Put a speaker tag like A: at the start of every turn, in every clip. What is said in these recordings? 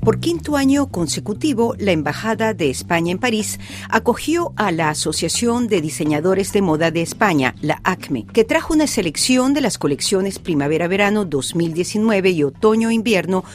A: Por quinto año consecutivo, la Embajada de España en París acogió a la Asociación de Diseñadores de Moda de España, la ACME, que trajo una selección de las colecciones Primavera-Verano 2019 y Otoño-Invierno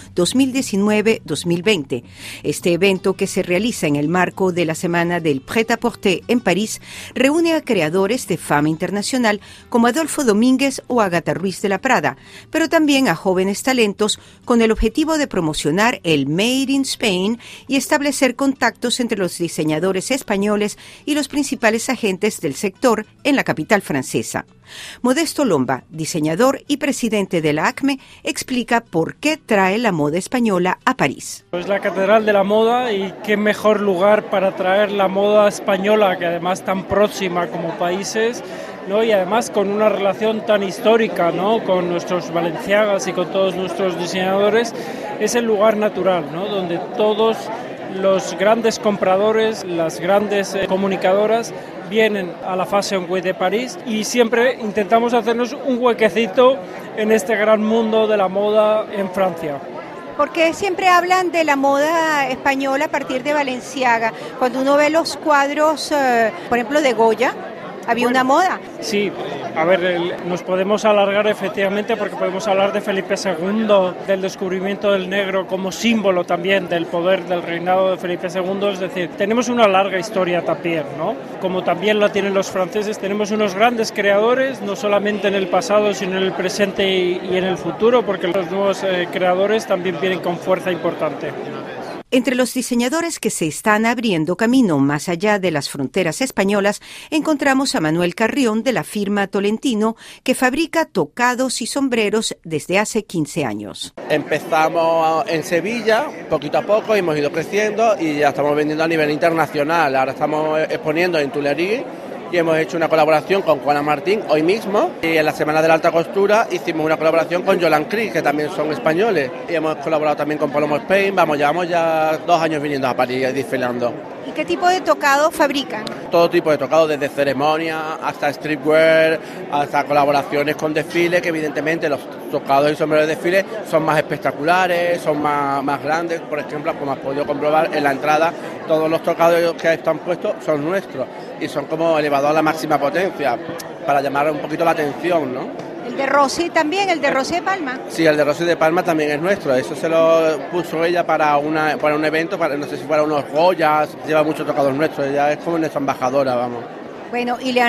A: 2019-2020. Este evento, que se realiza en el marco de la Semana del Prêt-à-Porter en París, reúne a creadores de fama internacional como Adolfo Domínguez o Agatha Ruiz de la Prada, pero también a jóvenes talentos con el objetivo de promocionar el Made in Spain y establecer contactos entre los diseñadores españoles y los principales agentes del sector en la capital francesa. Modesto Lomba, diseñador y presidente de la ACME, explica por qué trae la moda española a París.
B: Es la catedral de la moda y qué mejor lugar para traer la moda española, que además tan próxima como países, ¿no? Y además con una relación tan histórica, ¿no? Con nuestros Balenciagas y con todos nuestros diseñadores. Es el lugar natural, ¿no? Donde todos los grandes compradores, las grandes comunicadoras vienen a la Fashion Week de París y siempre intentamos hacernos un huequecito en este gran mundo de la moda en Francia.
C: ¿Por qué siempre hablan de la moda española a partir de Balenciaga? Cuando uno ve los cuadros, por ejemplo, de Goya, había una moda.
B: Sí, a ver, nos podemos alargar efectivamente porque podemos hablar de Felipe II, del descubrimiento del negro como símbolo también del poder del reinado de Felipe II, es decir, tenemos una larga historia también, ¿no? Como también la tienen los franceses, tenemos unos grandes creadores, no solamente en el pasado, sino en el presente y en el futuro, porque los nuevos creadores también vienen con fuerza importante.
A: Entre los diseñadores que se están abriendo camino más allá de las fronteras españolas, encontramos a Manuel Carrión de la firma Tolentino, que fabrica tocados y sombreros desde hace 15 años.
D: Empezamos en Sevilla, poquito a poco, hemos ido creciendo y ya estamos vendiendo a nivel internacional. Ahora estamos exponiendo en Tuileries y hemos hecho una colaboración con Juana Martín hoy mismo, y en la Semana de la Alta Costura hicimos una colaboración con Jolan Cris, que también son españoles, y hemos colaborado también con Polomo Spain. Llevamos ya 2 años viniendo a París desfilando.
C: ¿Y qué tipo de tocado fabrican?
D: Todo tipo de tocado, desde ceremonia hasta streetwear, hasta colaboraciones con desfiles, que evidentemente los tocados y sombreros de desfile son más espectaculares, son más grandes. Por ejemplo, como has podido comprobar en la entrada, todos los tocados que están puestos son nuestros y son como elevados a la máxima potencia para llamar un poquito la atención, ¿no?
C: ¿El de Rossi también? ¿El de Rossi de Palma?
D: Sí, el de Rossi de Palma también es nuestro. Eso se lo puso ella para un evento, no sé si fuera unos Goyas. Lleva muchos tocados nuestros, ella es como nuestra embajadora, vamos.
C: Bueno, ¿y le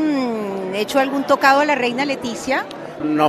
C: han hecho algún tocado a la reina Leticia?
D: No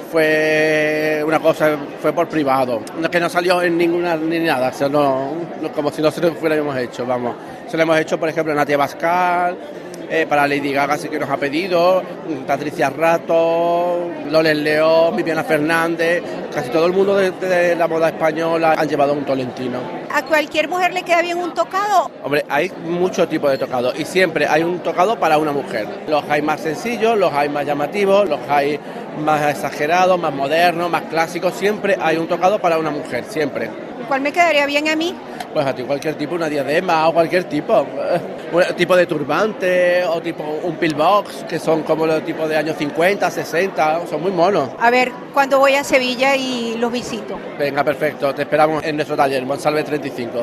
D: fue una cosa, fue por privado, que no salió en ninguna ni nada, o sea, no, como si no se lo fuéramos hecho, vamos. Se lo hemos hecho, por ejemplo, a Natia Bascal, para Lady Gaga sí que nos ha pedido, Patricia Rato, Loren León, Viviana Fernández, casi todo el mundo de la moda española han llevado un Tolentino.
C: ¿A cualquier mujer le queda bien un tocado?
D: Hombre, hay muchos tipos de tocado y siempre hay un tocado para una mujer. Los hay más sencillos, los hay más llamativos, los hay más exagerados, más modernos, más clásicos. Siempre hay un tocado para una mujer, siempre.
C: ¿Cuál me quedaría bien a mí?
D: Pues a ti cualquier tipo, una diadema o cualquier tipo. Un tipo de turbante o tipo un pillbox, que son como los tipos de años 50, 60, son muy monos.
C: A ver, ¿cuándo voy a Sevilla y los visito?
D: Venga, perfecto, te esperamos en nuestro taller, Monsalve 35.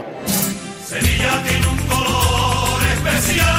E: Sevilla tiene un color especial.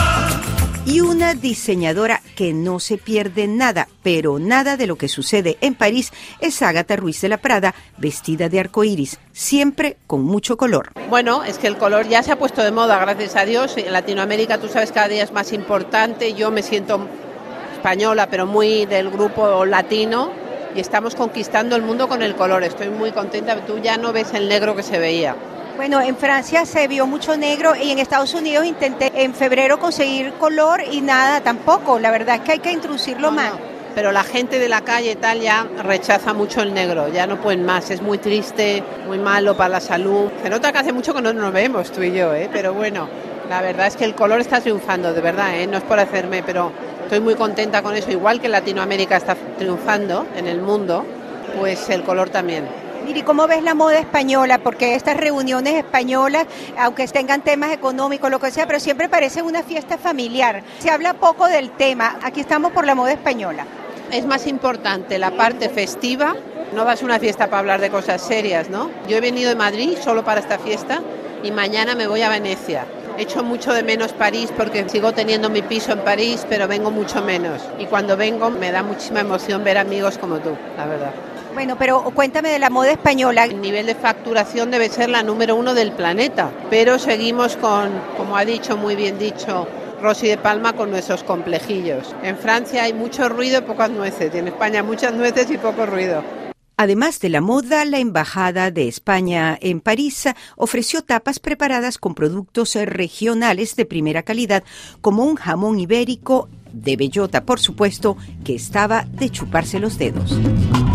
A: Y una diseñadora que no se pierde nada, pero nada de lo que sucede en París, es Agatha Ruiz de la Prada, vestida de arcoíris, siempre con mucho color.
F: Bueno, es que el color ya se ha puesto de moda, gracias a Dios. En Latinoamérica, tú sabes, cada día es más importante. Yo me siento española, pero muy del grupo latino, y estamos conquistando el mundo con el color. Estoy muy contenta. Tú ya no ves el negro que se veía.
C: Bueno, en Francia se vio mucho negro y en Estados Unidos intenté en febrero conseguir color y nada tampoco. La verdad es que hay que introducirlo más.
F: Pero la gente de la calle tal ya rechaza mucho el negro, ya no pueden más. Es muy triste, muy malo para la salud. Se nota que hace mucho que no nos vemos tú y yo, pero bueno, la verdad es que el color está triunfando, de verdad, no es por hacerme, pero estoy muy contenta con eso. Igual que Latinoamérica está triunfando en el mundo, pues el color también.
C: Miri, ¿cómo ves la moda española? Porque estas reuniones españolas, aunque tengan temas económicos, lo que sea, pero siempre parecen una fiesta familiar. Se habla poco del tema. Aquí estamos por la moda española.
F: Es más importante la parte festiva No vas a una fiesta para hablar de cosas serias, ¿no? Yo he venido de Madrid solo para esta fiesta y mañana me voy a Venecia. Echo mucho de menos París porque sigo teniendo mi piso en París, pero vengo mucho menos. Y cuando vengo me da muchísima emoción ver amigos como tú, la verdad.
C: Bueno, pero cuéntame de la moda española.
F: El nivel de facturación debe ser la número 1 del planeta, pero seguimos con, como ha dicho, muy bien dicho Rosy de Palma, con nuestros complejillos. En Francia hay mucho ruido y pocas nueces, y en España muchas nueces y poco ruido.
A: Además de la moda, la Embajada de España en París ofreció tapas preparadas con productos regionales de primera calidad, como un jamón ibérico de bellota, por supuesto, que estaba de chuparse los dedos.